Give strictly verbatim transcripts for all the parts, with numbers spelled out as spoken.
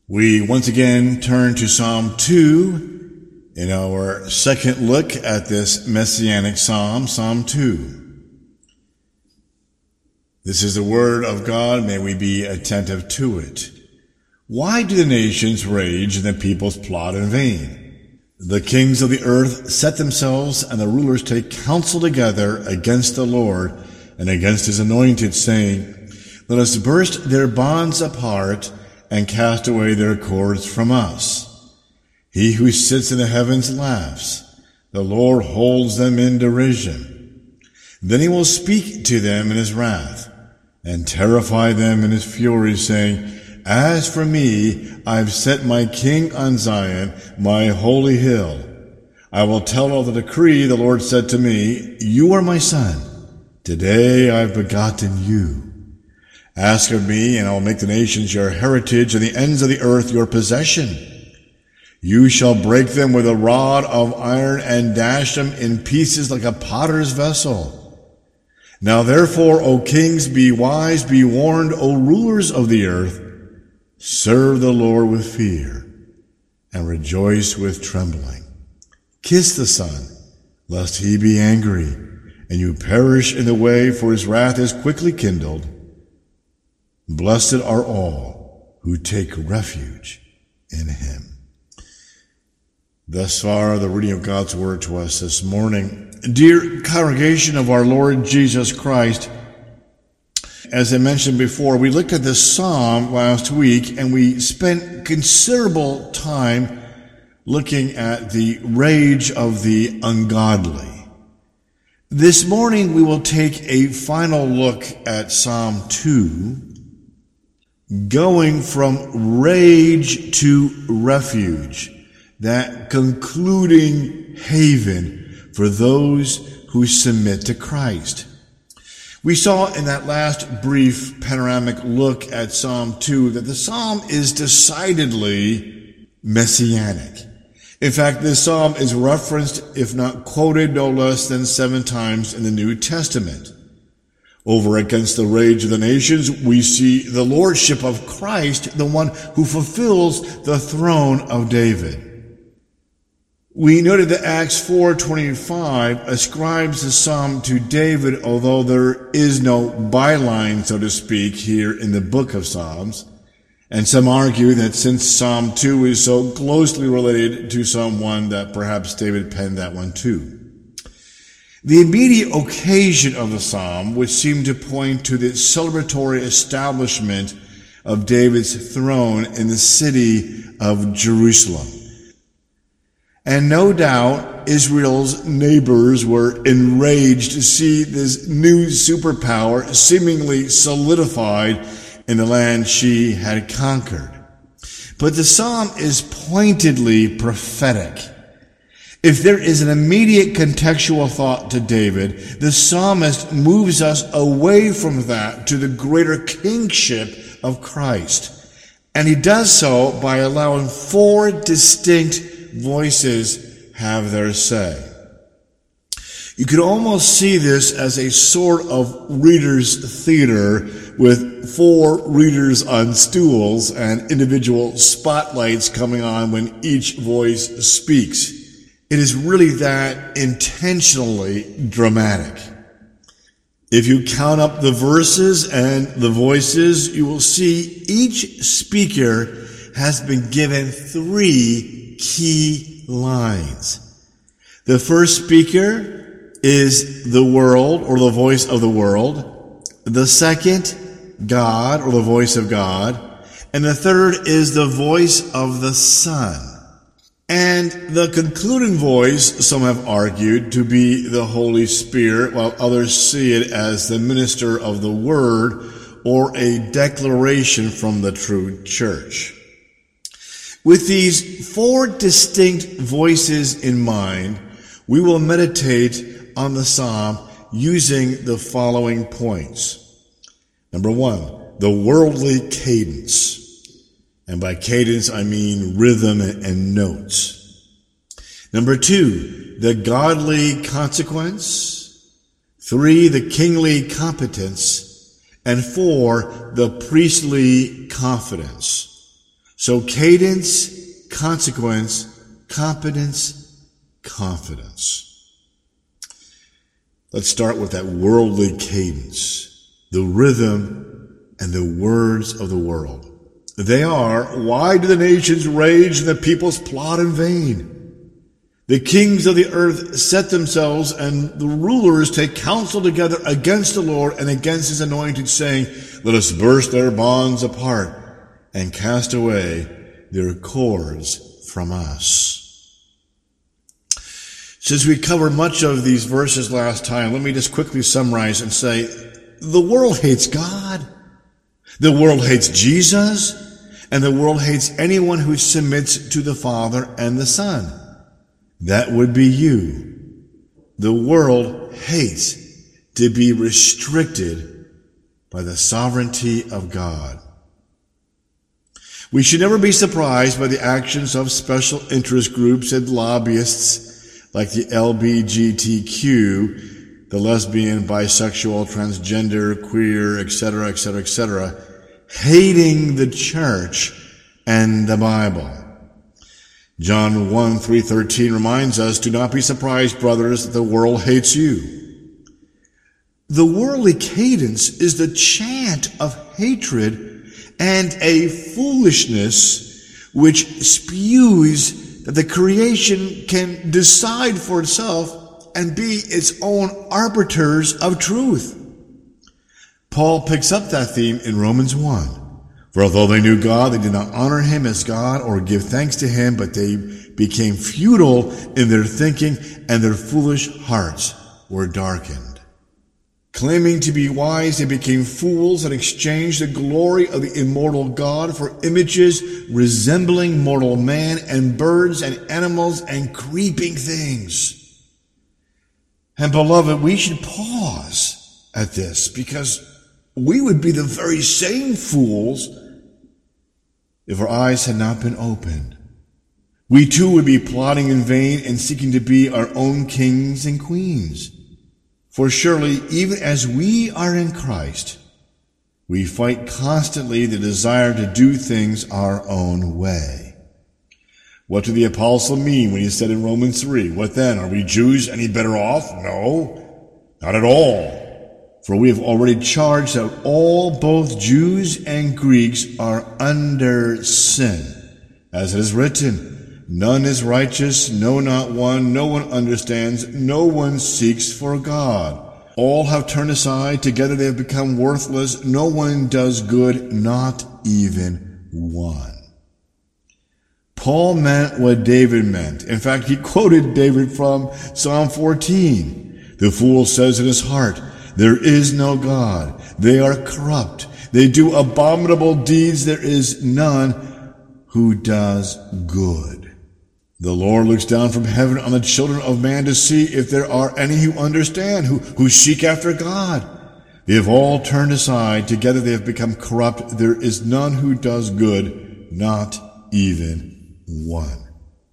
We once again turn to Psalm two in our second look at this messianic psalm, Psalm two. This is the word of God. May we be attentive to it. Why do the nations rage and the peoples plot in vain? The kings of the earth set themselves, and the rulers take counsel together against the Lord and against his anointed, saying, Let us burst their bonds apart and cast away their cords from us. He who sits in the heavens laughs. The Lord holds them in derision. Then he will speak to them in his wrath and terrify them in his fury, saying, As for me, I've set my king on Zion, my holy hill. I will tell of the decree. The Lord said to me, You are my son. Today I've begotten you. Ask of me, and I will make the nations your heritage and the ends of the earth your possession. You shall break them with a rod of iron and dash them in pieces like a potter's vessel. Now therefore, O kings, be wise, be warned, O rulers of the earth. Serve the Lord with fear and rejoice with trembling. Kiss the Son, lest he be angry, and you perish in the way, for his wrath is quickly kindled. Blessed are all who take refuge in him. Thus far, the reading of God's word to us this morning. Dear congregation of our Lord Jesus Christ, as I mentioned before, we looked at this psalm last week, and we spent considerable time looking at the rage of the ungodly. This morning, we will take a final look at Psalm two, going from rage to refuge, that concluding haven for those who submit to Christ. We saw in that last brief panoramic look at Psalm two that the psalm is decidedly messianic. In fact, this psalm is referenced, if not quoted, no less than seven times in the New Testament. Over against the rage of the nations, we see the lordship of Christ, the one who fulfills the throne of David. We noted that Acts four twenty-five ascribes the psalm to David, although there is no byline, so to speak, here in the book of Psalms. And some argue that since Psalm two is so closely related to Psalm one, that perhaps David penned that one too. The immediate occasion of the psalm would seem to point to the celebratory establishment of David's throne in the city of Jerusalem. And no doubt Israel's neighbors were enraged to see this new superpower seemingly solidified in the land she had conquered. But the psalm is pointedly prophetic. If there is an immediate contextual thought to David, the psalmist moves us away from that to the greater kingship of Christ. And he does so by allowing four distinct voices have their say. You could almost see this as a sort of reader's theater with four readers on stools and individual spotlights coming on when each voice speaks. It is really that intentionally dramatic. If you count up the verses and the voices, you will see each speaker has been given three key lines. The first speaker is the world, or the voice of the world. The second, God, or the voice of God. And the third is the voice of the Son. And the concluding voice, some have argued, to be the Holy Spirit, while others see it as the minister of the Word, or a declaration from the true church. With these four distinct voices in mind, we will meditate on the psalm using the following points. Number one, the worldly cadence. And by cadence, I mean rhythm and notes. Number two, the godly consequence. Three, the kingly competence. And four, the priestly confidence. So cadence, consequence, competence, confidence. Let's start with that worldly cadence, the rhythm and the words of the world. They are, why do the nations rage and the peoples plot in vain? The kings of the earth set themselves, and the rulers take counsel together against the Lord and against his anointed, saying, let us burst their bonds apart and cast away their cords from us. Since we covered much of these verses last time, let me just quickly summarize and say, the world hates God, the world hates Jesus, and the world hates anyone who submits to the Father and the Son. That would be you. The world hates to be restricted by the sovereignty of God. We should never be surprised by the actions of special interest groups and lobbyists like the L G B T Q, the lesbian, bisexual, transgender, queer, et cetera, et cetera, et cetera, hating the church and the Bible. John one, three, thirteen reminds us, do not be surprised, brothers, that the world hates you. The worldly cadence is the chant of hatred and a foolishness which spews that the creation can decide for itself and be its own arbiters of truth. Paul picks up that theme in Romans one. For although they knew God, they did not honor him as God or give thanks to him, but they became futile in their thinking, and their foolish hearts were darkened. Claiming to be wise, they became fools and exchanged the glory of the immortal God for images resembling mortal man and birds and animals and creeping things. And beloved, we should pause at this, because we would be the very same fools if our eyes had not been opened. We too would be plotting in vain and seeking to be our own kings and queens. For surely, even as we are in Christ, we fight constantly the desire to do things our own way. What did the apostle mean when he said in Romans three, what then? Are we Jews any better off? No, not at all. For we have already charged that all, both Jews and Greeks, are under sin. As it is written, none is righteous, no, not one. No one understands, no one seeks for God. All have turned aside, together they have become worthless. No one does good, not even one. Paul meant what David meant. In fact, he quoted David from Psalm fourteen. The fool says in his heart, there is no God. They are corrupt. They do abominable deeds. There is none who does good. The Lord looks down from heaven on the children of man to see if there are any who understand, who, who seek after God. They have all turned aside. Together they have become corrupt. There is none who does good, not even one.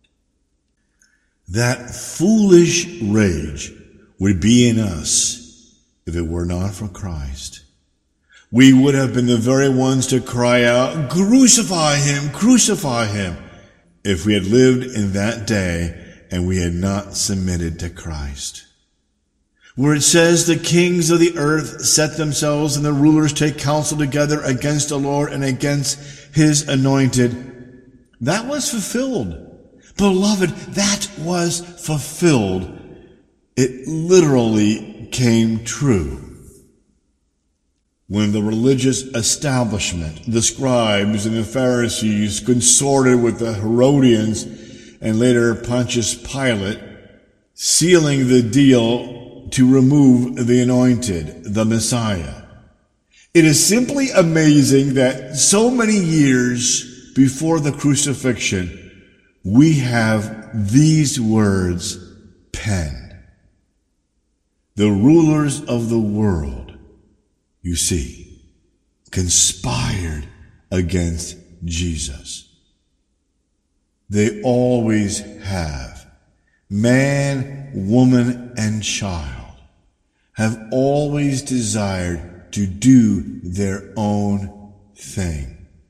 That foolish rage would be in us if it were not for Christ. We would have been the very ones to cry out, crucify him, crucify him, if we had lived in that day and we had not submitted to Christ. Where it says the kings of the earth set themselves and the rulers take counsel together against the Lord and against his anointed, that was fulfilled. Beloved, that was fulfilled. It literally came true. When the religious establishment, the scribes and the Pharisees, consorted with the Herodians and later Pontius Pilate, sealing the deal to remove the anointed, the Messiah. It is simply amazing that so many years before the crucifixion, we have these words penned. The rulers of the world, you see, conspired against Jesus. They always have. Man, woman, and child have always desired to do their own thing.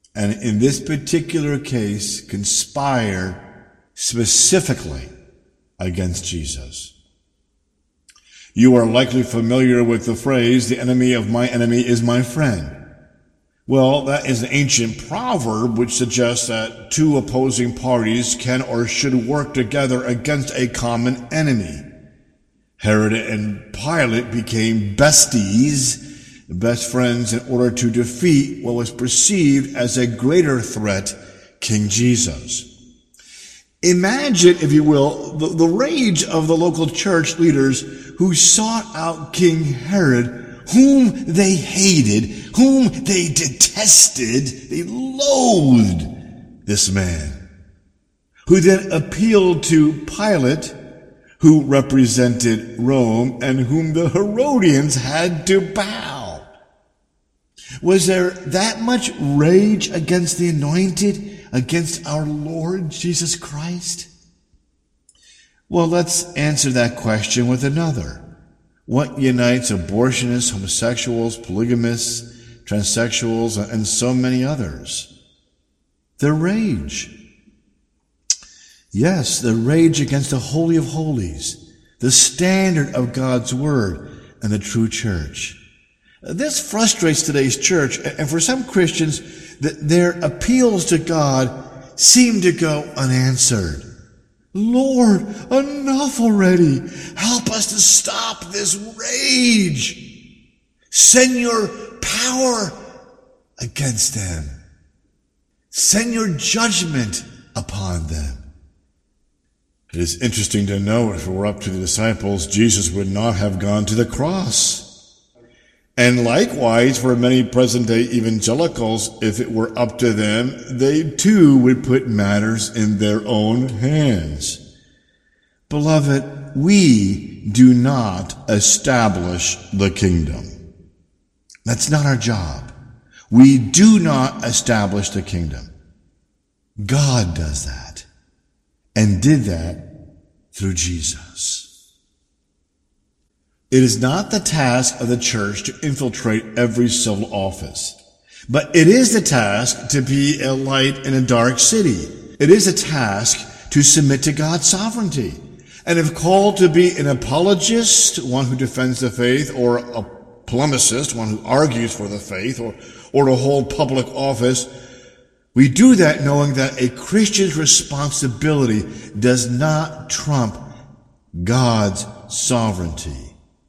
and in this particular case, conspire specifically against Jesus. You are likely familiar with the phrase, the enemy of my enemy is my friend. Well, that is an ancient proverb which suggests that two opposing parties can or should work together against a common enemy. Herod and Pilate became besties, best friends, in order to defeat what was perceived as a greater threat, King Jesus. Imagine, if you will, the, the rage of the local church leaders who sought out King Herod, whom they hated, whom they detested, they loathed this man, who then appealed to Pilate, who represented Rome, and whom the Herodians had to bow. Was there that much rage against the anointed, against our Lord Jesus Christ? Well, let's answer that question with another. What unites abortionists, homosexuals, polygamists, transsexuals, and so many others? Their rage. Yes, the rage against the Holy of Holies, the standard of God's Word and the true church. This frustrates today's church, and for some Christians, their appeals to God seem to go unanswered. Lord, enough already. Help us to stop this rage. Send your power against them. Send your judgment upon them. It is interesting to know, if it were up to the disciples, Jesus would not have gone to the cross. And likewise, for many present-day evangelicals, if it were up to them, they too would put matters in their own hands. Beloved, we do not establish the kingdom. That's not our job. We do not establish the kingdom. God does that, and did that through Jesus. It is not the task of the church to infiltrate every civil office, but it is the task to be a light in a dark city. It is a task to submit to God's sovereignty. And if called to be an apologist, one who defends the faith, or a polemicist, one who argues for the faith, or, or to hold public office, we do that knowing that a Christian's responsibility does not trump God's sovereignty.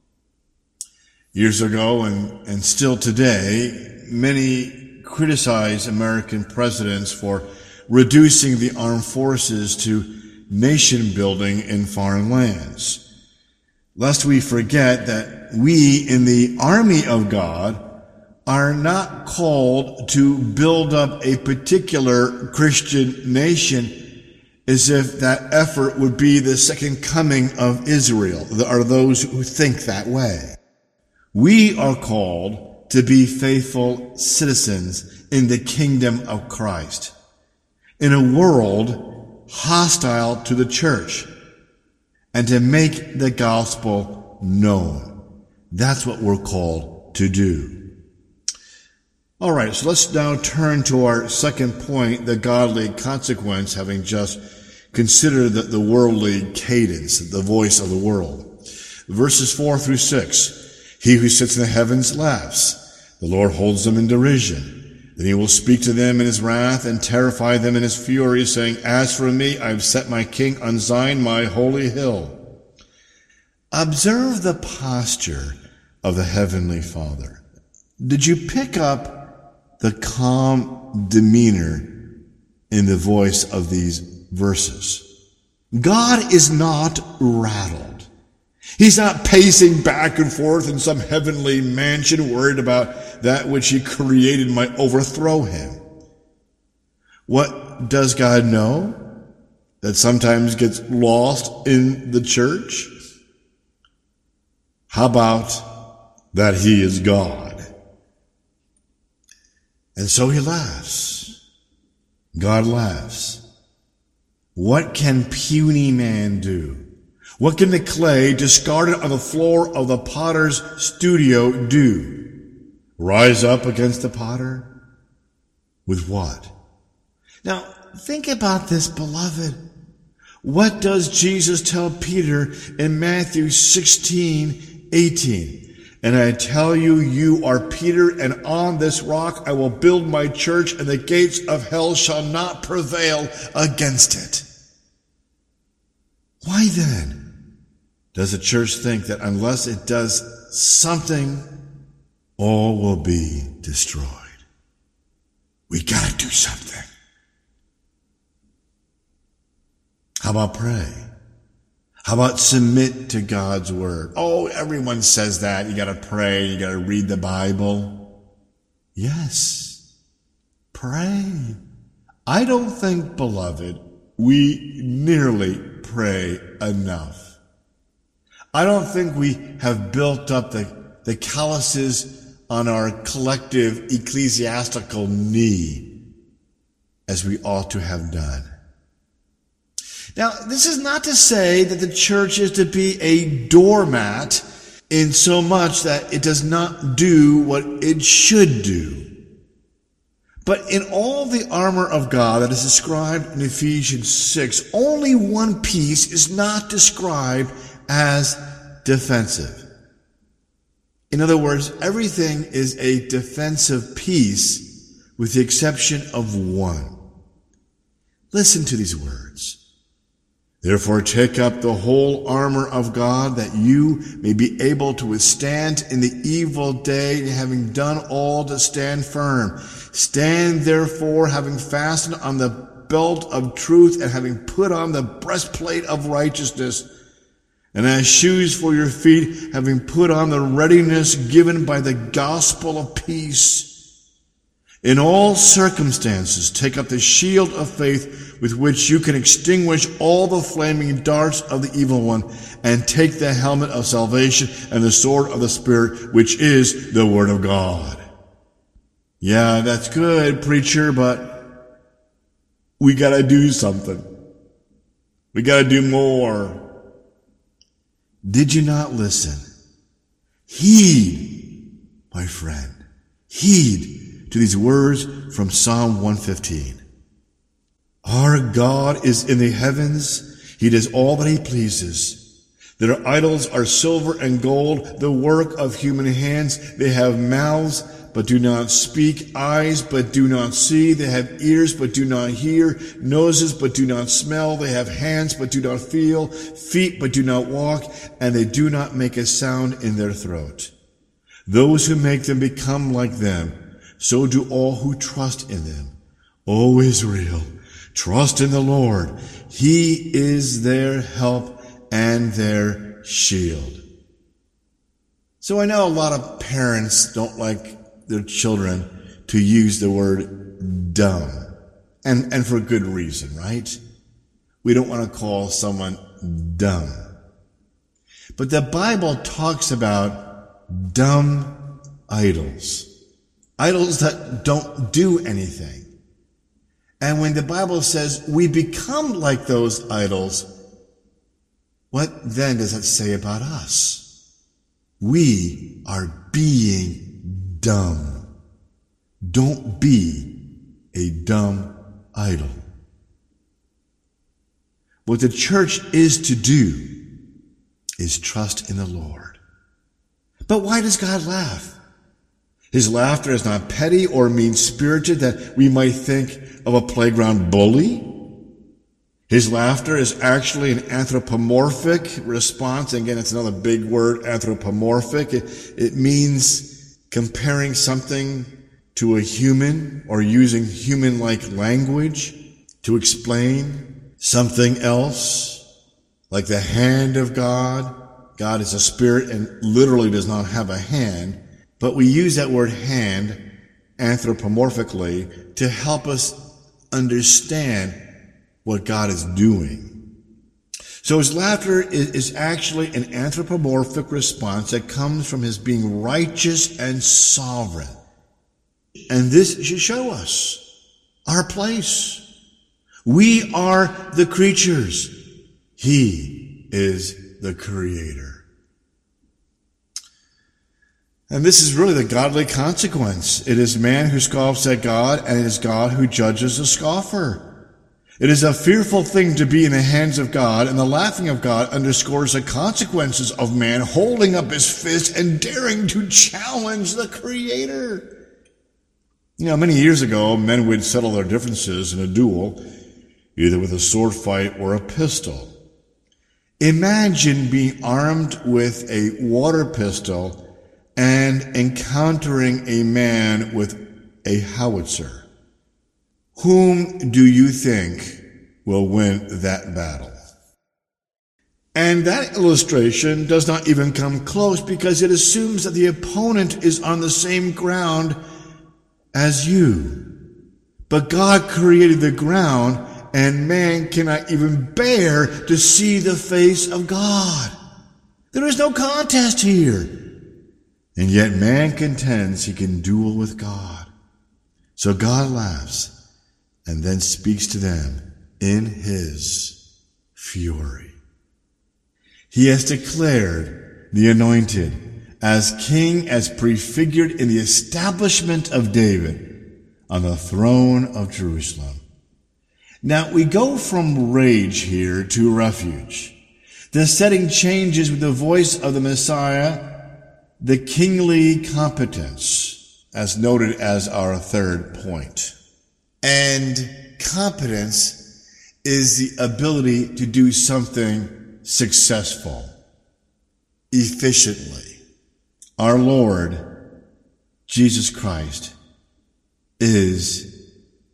Years ago, and, and still today, many criticize American presidents for reducing the armed forces to nation building in foreign lands. Lest we forget that we in the army of God are not called to build up a particular Christian nation as if that effort would be the second coming of Israel. There are those who think that way. We are called to be faithful citizens in the kingdom of Christ, in a world hostile to the church, and to make the gospel known. That's what we're called to do. All right, so let's now turn to our second point, the godly consequence, having just considered the, the worldly cadence, the voice of the world. Verses four through six. He who sits in the heavens laughs. The Lord holds them in derision. Then he will speak to them in his wrath and terrify them in his fury, saying, As for me, I have set my king on Zion, my holy hill. Observe the posture of the heavenly Father. Did you pick up the calm demeanor in the voice of these verses? God is not rattled. He's not pacing back and forth in some heavenly mansion worried about that which he created might overthrow him. What does God know that sometimes gets lost in the church? How about that he is God? And so he laughs. God laughs. What can puny man do? What can the clay discarded on the floor of the potter's studio do? Rise up against the potter? With what? Now, think about this, beloved. What does Jesus tell Peter in Matthew sixteen eighteen? And I tell you, you are Peter, and on this rock I will build my church, and the gates of hell shall not prevail against it. Why then does the church think that unless it does something, all will be destroyed? We gotta do something. How about pray? How about submit to God's word? Oh, everyone says that. You gotta pray. You gotta read the Bible. Yes. Pray. I don't think, beloved, we nearly pray enough. I don't think we have built up the, the calluses on our collective ecclesiastical knee as we ought to have done. Now, this is not to say that the church is to be a doormat in so much that it does not do what it should do. But in all the armor of God that is described in Ephesians six, only one piece is not described as defensive. In other words, everything is a defensive piece with the exception of one. Listen to these words. Therefore, take up the whole armor of God, that you may be able to withstand in the evil day, and having done all to stand firm. Stand therefore, having fastened on the belt of truth, and having put on the breastplate of righteousness, and as shoes for your feet, having put on the readiness given by the gospel of peace. In all circumstances, take up the shield of faith, with which you can extinguish all the flaming darts of the evil one, and take the helmet of salvation and the sword of the Spirit, which is the Word of God. Yeah, that's good, preacher, but we gotta do something. We gotta do more. Did you not listen? Heed, my friend, heed to these words from Psalm one fifteen. Our God is in the heavens. He does all that he pleases. Their idols are silver and gold, the work of human hands. They have mouths, but do not speak, eyes, but do not see. They have ears, but do not hear, noses, but do not smell. They have hands, but do not feel, feet, but do not walk, and they do not make a sound in their throat. Those who make them become like them. So do all who trust in them. O Israel, trust in the Lord. He is their help and their shield. So I know a lot of parents don't like their children to use the word dumb. And, and for good reason, right? We don't want to call someone dumb. But the Bible talks about dumb idols. Idols that don't do anything. And when the Bible says we become like those idols, what then does it say about us? We are being dumb. Don't be a dumb idol. What the church is to do is trust in the Lord. But why does God laugh? His laughter is not petty or mean-spirited that we might think of a playground bully. His laughter is actually an anthropomorphic response. Again, it's another big word, anthropomorphic. It, it means comparing something to a human or using human-like language to explain something else, like the hand of God. God is a spirit and literally does not have a hand. But we use that word hand anthropomorphically to help us understand what God is doing. So his laughter is, is actually an anthropomorphic response that comes from his being righteous and sovereign. And this should show us our place. We are the creatures. He is the creator. And this is really the godly consequence. It is man who scoffs at God, and it is God who judges the scoffer. It is a fearful thing to be in the hands of God, and the laughing of God underscores the consequences of man holding up his fist and daring to challenge the Creator. You know, many years ago, men would settle their differences in a duel, either with a sword fight or a pistol. Imagine being armed with a water pistol and encountering a man with a howitzer. Whom do you think will win that battle? And that illustration does not even come close because it assumes that the opponent is on the same ground as you. But God created the ground, and man cannot even bear to see the face of God. There is no contest here. And yet man contends he can duel with God. So God laughs and then speaks to them in his fury. He has declared the anointed as king, as prefigured in the establishment of David on the throne of Jerusalem. Now we go from rage here to refuge. The setting changes with the voice of the Messiah, the kingly competence, as noted as our third point. And competence is the ability to do something successful, efficiently. Our Lord, Jesus Christ, is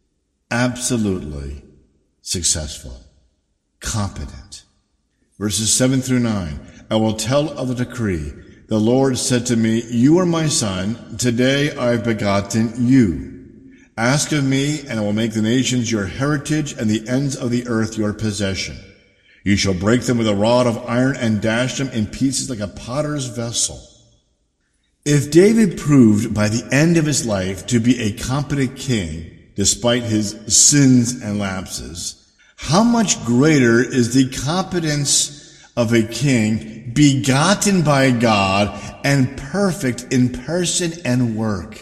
absolutely successful, competent. Verses seven through nine, I will tell of the decree. The Lord said to me, you are my son. Today I have begotten you. Ask of me, and I will make the nations your heritage and the ends of the earth your possession. You shall break them with a rod of iron and dash them in pieces like a potter's vessel. If David proved by the end of his life to be a competent king, despite his sins and lapses, how much greater is the competence of a king begotten by God and perfect in person and work?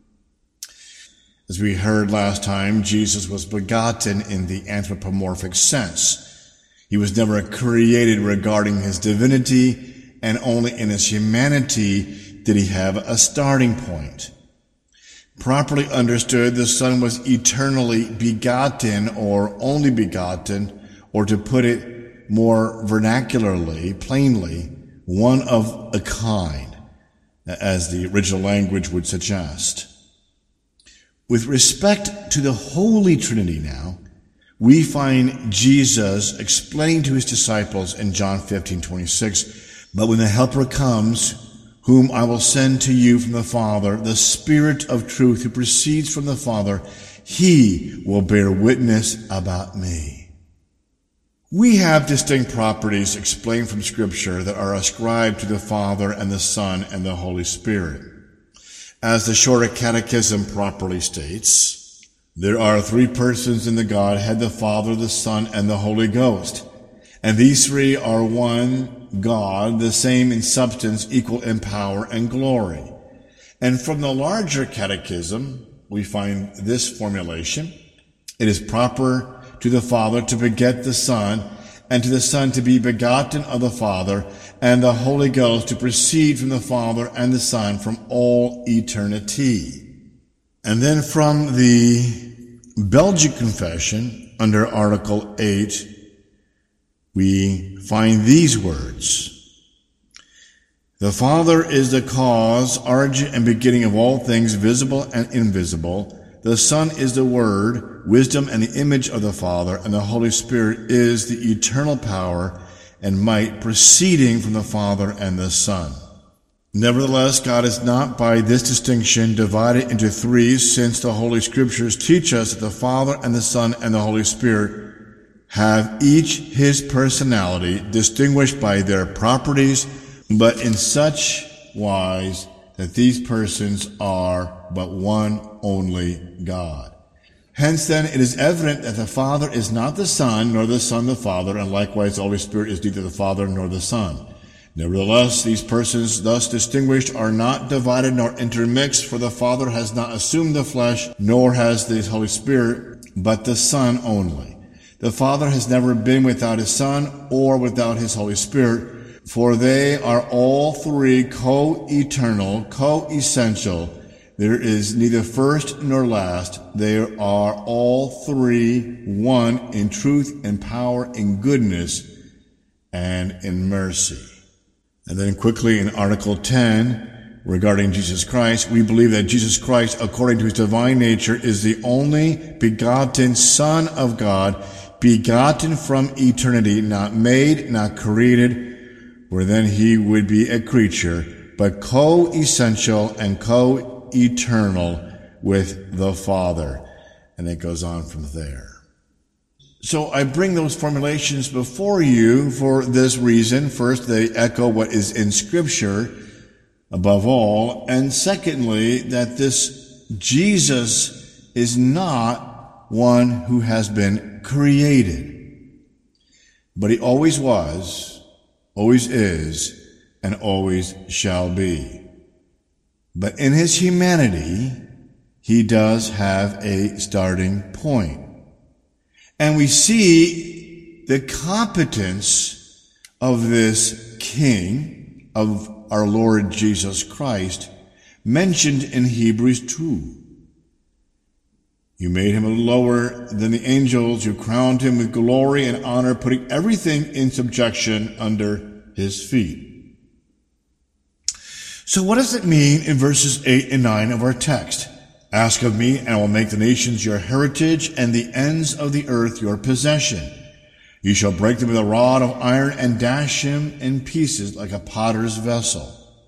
As we heard last time, Jesus was begotten in the anthropomorphic sense. He was never created regarding his divinity, and only in his humanity did he have a starting point. Properly understood, the Son was eternally begotten, or only begotten, or to put it more vernacularly, plainly, one of a kind, as the original language would suggest. With respect to the Holy Trinity now, we find Jesus explaining to his disciples in John fifteen twenty-six, but when the Helper comes, whom I will send to you from the Father, the Spirit of truth who proceeds from the Father, he will bear witness about me. We have distinct properties explained from Scripture that are ascribed to the Father and the Son and the Holy Spirit. As the Shorter Catechism properly states, there are three persons in the Godhead, the Father, the Son, and the Holy Ghost. And these three are one God, the same in substance, equal in power and glory. And from the larger Catechism, we find this formulation. It is proper to the Father to beget the Son, and to the Son to be begotten of the Father, and the Holy Ghost to proceed from the Father and the Son from all eternity. And then from the Belgic Confession, under Article eight, we find these words. The Father is the cause, origin, and beginning of all things visible and invisible. The Son is the Word, wisdom, and the image of the Father, and the Holy Spirit is the eternal power and might proceeding from the Father and the Son. Nevertheless, God is not by this distinction divided into three, since the Holy Scriptures teach us that the Father and the Son and the Holy Spirit have each his personality, distinguished by their properties, but in such wise that these persons are but one only God. Hence then it is evident that the Father is not the Son, nor the Son the Father, and likewise the Holy Spirit is neither the Father nor the Son. Nevertheless, these persons thus distinguished are not divided nor intermixed, for the Father has not assumed the flesh, nor has the Holy Spirit, but the Son only. The Father has never been without his Son or without his Holy Spirit, for they are all three co-eternal, co-essential. There is neither first nor last. They are all three one in truth and power, in goodness and in mercy. And then quickly in Article ten, regarding Jesus Christ, we believe that Jesus Christ, according to his divine nature, is the only begotten Son of God, begotten from eternity, not made, not created, where then he would be a creature, but co-essential and co-eternal with the Father. And it goes on from there. So I bring those formulations before you for this reason. First, they echo what is in Scripture above all. And secondly, that this Jesus is not one who has been created, but he always was, always is, and always shall be. But in his humanity, he does have a starting point. And we see the competence of this King, of our Lord Jesus Christ, mentioned in Hebrews two. You made him a little lower than the angels. You crowned him with glory and honor, putting everything in subjection under his feet. So what does it mean in verses eight and nine of our text? Ask of me, and I will make the nations your heritage, and the ends of the earth your possession. You shall break them with a rod of iron, and dash him in pieces like a potter's vessel.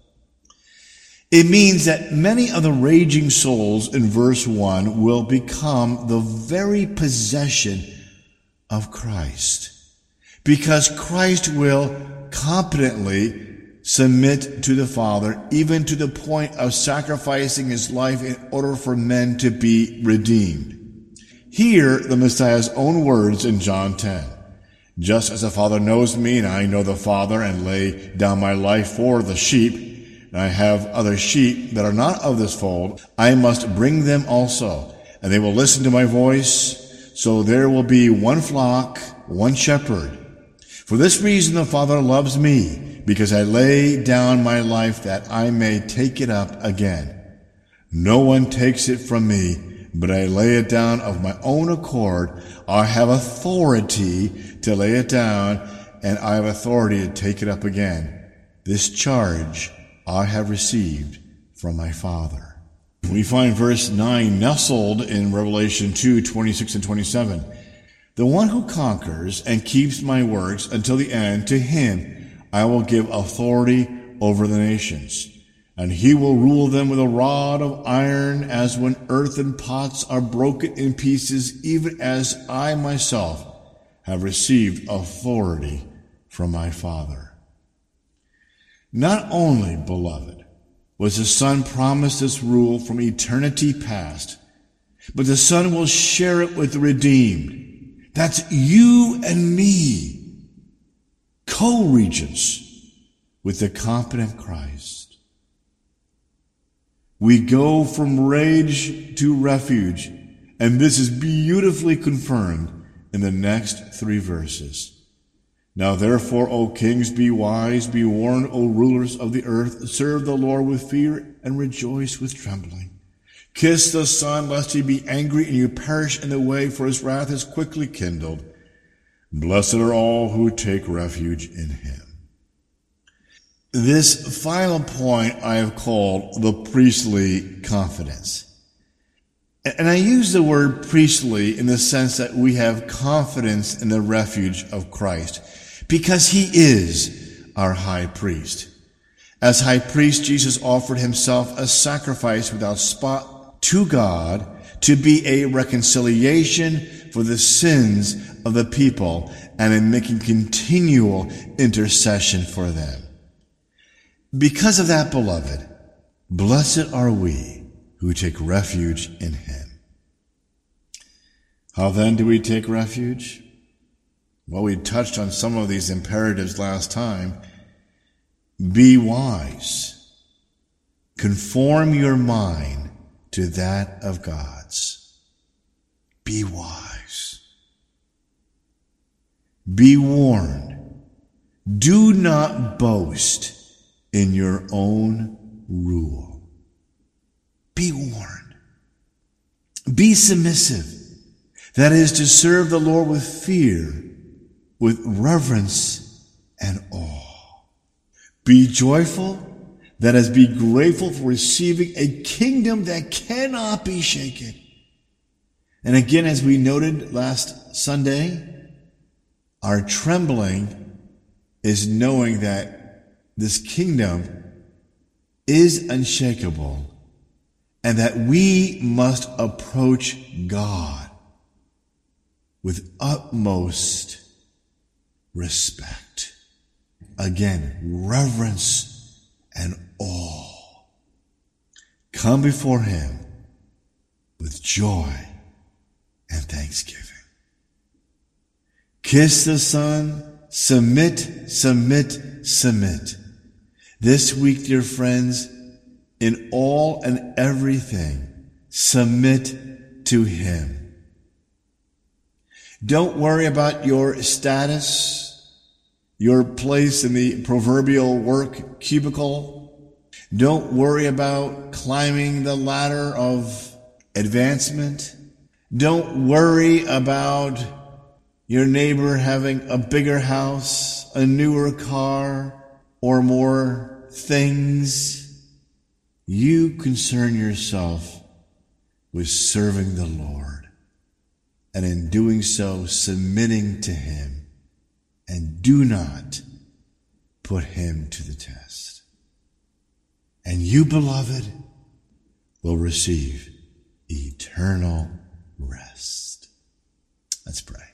It means that many of the raging souls in verse one will become the very possession of Christ, because Christ will competently submit to the Father, even to the point of sacrificing his life in order for men to be redeemed. Hear the Messiah's own words in John ten. Just as the Father knows me, and I know the Father, and lay down my life for the sheep, and I have other sheep that are not of this fold, I must bring them also, and they will listen to my voice. So there will be one flock, one shepherd. For this reason the Father loves me, because I lay down my life that I may take it up again. No one takes it from me, but I lay it down of my own accord. I have authority to lay it down, and I have authority to take it up again. This charge I have received from my Father. We find verse nine nestled in Revelation two, twenty-six and twenty-seven. The one who conquers and keeps my works until the end, to him I will give authority over the nations, and he will rule them with a rod of iron, as when earthen pots are broken in pieces, even as I myself have received authority from my Father. Not only, beloved, was the Son promised this rule from eternity past, but the Son will share it with the redeemed. That's you and me, co-regents with the competent Christ. We go from rage to refuge, and this is beautifully confirmed in the next three verses. Now therefore, O kings, be wise, be warned, O rulers of the earth, serve the Lord with fear and rejoice with trembling. Kiss the Son, lest he be angry and you perish in the way, for his wrath is quickly kindled. Blessed are all who take refuge in him. This final point I have called the priestly confidence. And I use the word priestly in the sense that we have confidence in the refuge of Christ, because he is our high priest. As high priest, Jesus offered himself a sacrifice without spot to God, to be a reconciliation for the sins of the people, and in making continual intercession for them. Because of that, beloved, blessed are we who take refuge in him. How then do we take refuge? Well, we touched on some of these imperatives last time. Be wise. Conform your mind to that of God's. Be wise. Be warned. Do not boast in your own rule. Be warned. Be submissive. That is to serve the Lord with fear, with reverence and awe. Be joyful. That is, be grateful for receiving a kingdom that cannot be shaken. And again, as we noted last Sunday, our trembling is knowing that this kingdom is unshakable and that we must approach God with utmost respect. Again, reverence and awe. Come before him with joy and thanksgiving. Kiss the Son. Submit, submit, submit. This week, dear friends, in all and everything, submit to him. Don't worry about your status, your place in the proverbial work cubicle. Don't worry about climbing the ladder of advancement. Don't worry about your neighbor having a bigger house, a newer car, or more things. You concern yourself with serving the Lord, and in doing so, submitting to him, and do not put him to the test. And you, beloved, will receive eternal rest. Let's pray.